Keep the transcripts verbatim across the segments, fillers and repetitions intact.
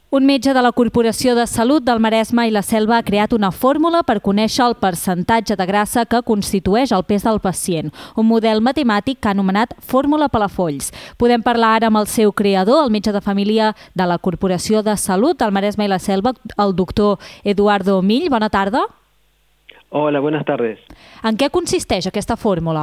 Un metge de la Corporació de Salut del Maresme i la Selva ha creat una fórmula per conèixer el percentatge de grassa que constitueix el pes del pacient, un model matemàtic que ha anomenat Fórmula Palafolls. Podem parlar ara amb el seu creador, el metge de família de la Corporació de Salut del Maresme i la Selva, el doctor Eduardo Mill. Bona tarda. Hola, buenas tardes. En què consisteix aquesta fórmula?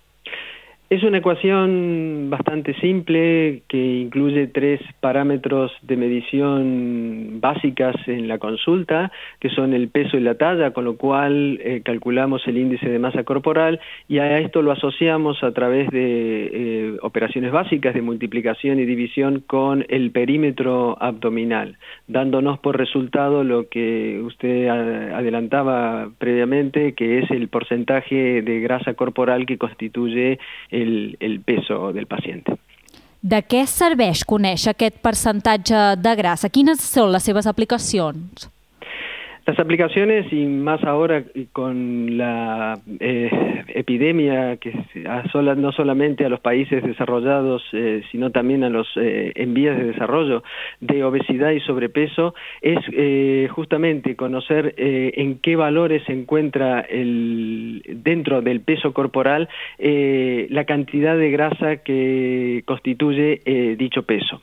Es una ecuación bastante simple que incluye tres parámetros de medición básicas en la consulta, que son el peso y la talla, con lo cual eh, calculamos el índice de masa corporal y a esto lo asociamos a través de eh, operaciones básicas de multiplicación y división con el perímetro abdominal, dándonos por resultado lo que usted adelantaba previamente, que es el porcentaje de grasa corporal que constituye El, el peso del paciente. De què serveix conèixer aquest percentatge de grassa? Quines són les seves aplicacions? Las aplicaciones, y más ahora con la eh, epidemia que asola no solamente a los países desarrollados, eh, sino también a los eh, en vías de desarrollo, de obesidad y sobrepeso, es eh, justamente conocer eh, en qué valores se encuentra el, dentro del peso corporal eh, la cantidad de grasa que constituye eh, dicho peso.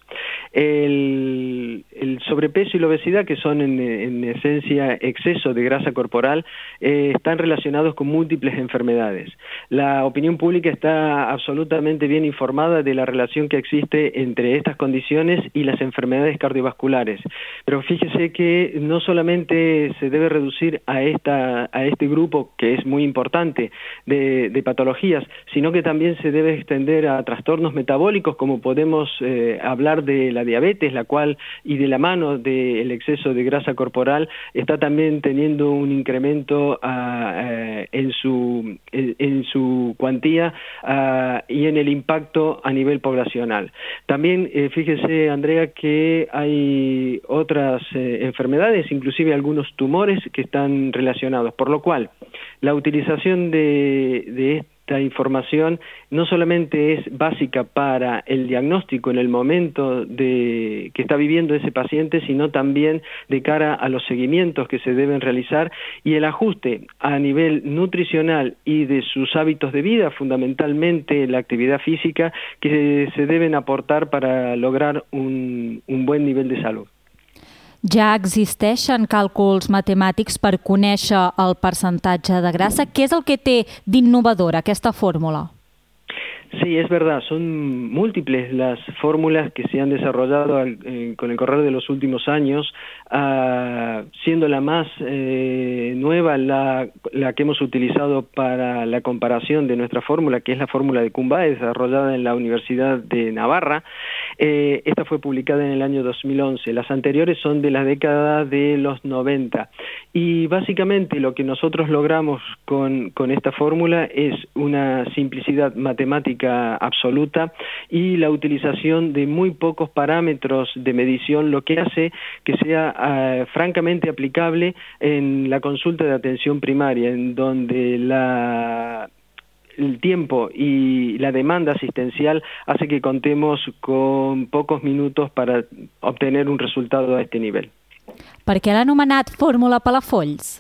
El, el sobrepeso y la obesidad, que son en, en esencia exceso de grasa corporal, eh, están relacionados con múltiples enfermedades. La opinión pública está absolutamente bien informada de la relación que existe entre estas condiciones y las enfermedades cardiovasculares. Pero fíjese que no solamente se debe reducir a, esta, a este grupo, que es muy importante, de, de patologías, sino que también se debe extender a trastornos metabólicos, como podemos eh, hablar de la diabetes, la cual, y de la mano del exceso de grasa corporal, está también teniendo un incremento uh, uh, en, su, en, en su cuantía uh, y en el impacto a nivel poblacional. También eh, fíjese, Andrea, que hay otras eh, enfermedades, inclusive algunos tumores que están relacionados, por lo cual la utilización de, de esta información no solamente es básica para el diagnóstico en el momento de que está viviendo ese paciente, sino también de cara a los seguimientos que se deben realizar y el ajuste a nivel nutricional y de sus hábitos de vida, fundamentalmente la actividad física, que se deben aportar para lograr un, un buen nivel de salud. Ja existeixen càlculs matemàtics per conèixer el percentatge de grassa. Què és el que té d'innovador aquesta fórmula? Sí, es verdad, son múltiples las fórmulas que se han desarrollado eh, con el correr de los últimos años, uh, siendo la más eh, nueva la, la que hemos utilizado para la comparación de nuestra fórmula, que es la fórmula de Cumbae, desarrollada en la Universidad de Navarra. Eh, esta fue publicada en el año dos mil once. Las anteriores son de la década de los noventa. Y básicamente lo que nosotros logramos con, con esta fórmula es una simplicidad matemática absoluta y la utilización de muy pocos parámetros de medición, lo que hace que sea uh, francamente aplicable en la consulta de atención primaria, en donde la el tiempo y la demanda asistencial hace que contemos con pocos minutos para obtener un resultado a este nivel. Per què l'ha anomenat Fórmula Palafolls?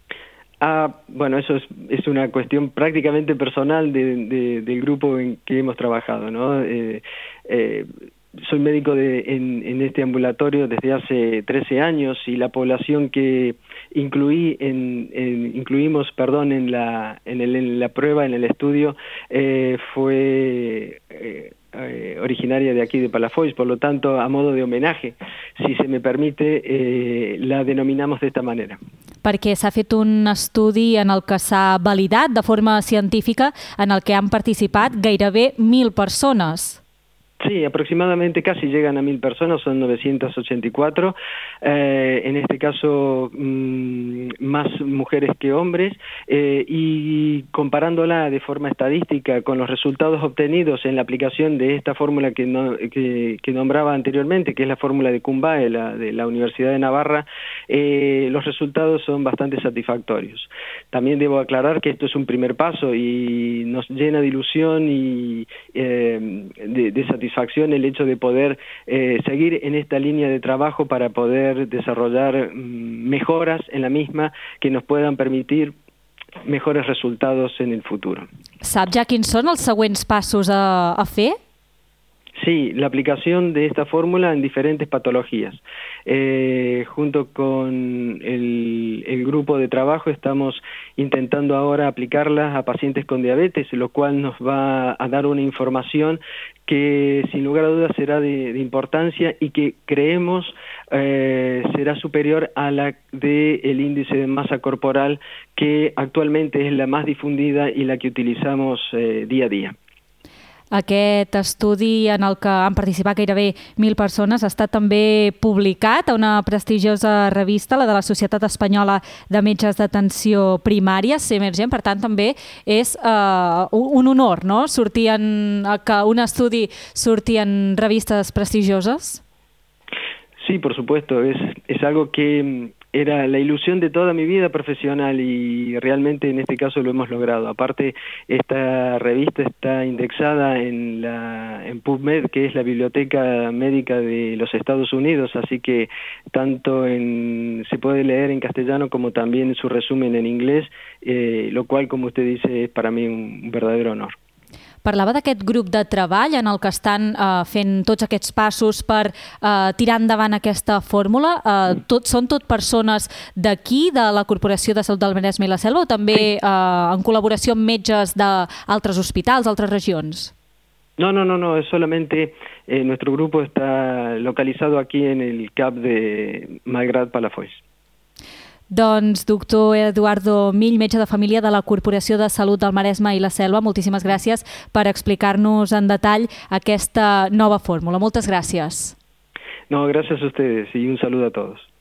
Ah, bueno, eso es, es una cuestión prácticamente personal de, de, del grupo en que hemos trabajado, ¿no? Eh, eh, soy médico de, en, en este ambulatorio desde hace trece años y la población que incluí en, en, incluimos perdón, en, la, en, el, en la prueba, en el estudio, eh, fue eh, eh, originaria de aquí de Palafolls, por lo tanto, a modo de homenaje, si se me permite, eh, la denominamos de esta manera. Perquè s'ha fet un estudi en el que s'ha validat de forma científica en el que han participat gairebé mil persones. Sí, aproximadamente casi llegan a mil personas, son novecientas ochenta y cuatro, eh, en este caso mmm, más mujeres que hombres, eh, y comparándola de forma estadística con los resultados obtenidos en la aplicación de esta fórmula que, no, que, que nombraba anteriormente, que es la fórmula de Cumbae, la, de la Universidad de Navarra, eh, los resultados son bastante satisfactorios. También debo aclarar que esto es un primer paso y nos llena de ilusión y eh, de, de satisfacción el hecho de poder eh, seguir en esta línea de trabajo para poder desarrollar mm, mejoras en la misma que nos puedan permitir mejores resultados en el futuro. Sap ja quins són els següents passos a, a fer? Sí, la aplicación de esta fórmula en diferentes patologías. Eh, junto con el, el grupo de trabajo estamos intentando ahora aplicarla a pacientes con diabetes, lo cual nos va a dar una información que sin lugar a dudas será de, de importancia y que creemos eh, será superior a la del índice de masa corporal, que actualmente es la más difundida y la que utilizamos eh, día a día. Aquest estudi en el que han participat gairebé mil persones ha estat també publicat a una prestigiosa revista, la de la Societat Espanyola de Metges d'Atenció Primària, Semergent. Per tant, també és uh, un honor, no?, sortir en, que un estudi surti en revistes prestigioses. Sí, por supuesto, es, es algo que era la ilusión de toda mi vida profesional y realmente en este caso lo hemos logrado. Aparte, esta revista está indexada en la en PubMed, que es la biblioteca médica de los Estados Unidos, así que tanto en, se puede leer en castellano como también su resumen en inglés, eh, lo cual, como usted dice, es para mí un verdadero honor. Parlava d'aquest grup de treball en el que estan eh, fent tots aquests passos per eh, tirar endavant aquesta fórmula. Eh, tot, són tot persones d'aquí, de la Corporació de Salut del Maresme i la Selva, o també eh, en col·laboració amb metges d'altres hospitals, altres regions? No, no, no, no, es solamente eh, nuestro grupo está localizado aquí en el C A P de Malgrat Palafolls. Doncs, doctor Eduardo Mill, metge de família de la Corporació de Salut del Maresme i la Selva, moltíssimes gràcies per explicar-nos en detall aquesta nova fórmula. Moltes gràcies. No, gracias a ustedes y un saludo a todos.